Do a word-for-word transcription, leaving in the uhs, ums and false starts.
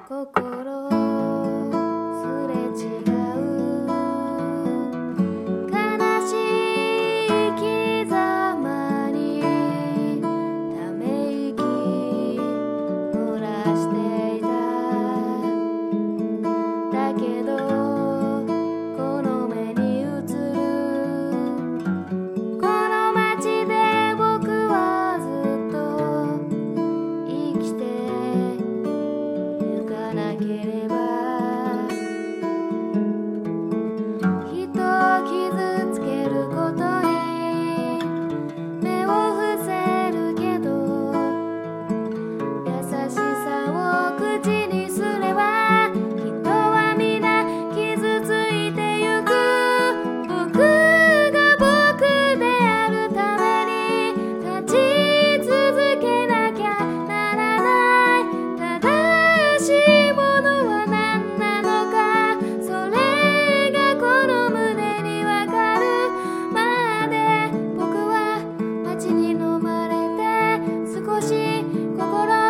心すれ違う悲しい刻まにため息漏らしていた。だけどこの目に映るこの街で僕はずっと生きてゆかなければ。人を傷つけることに目を伏せるけど、優しさを口にすれば人は皆傷ついてゆく。僕が僕であるために立ち続けなきゃならない。正しいものは何なのか、それがこの胸にわかるまで。僕は街に飲まれて少し心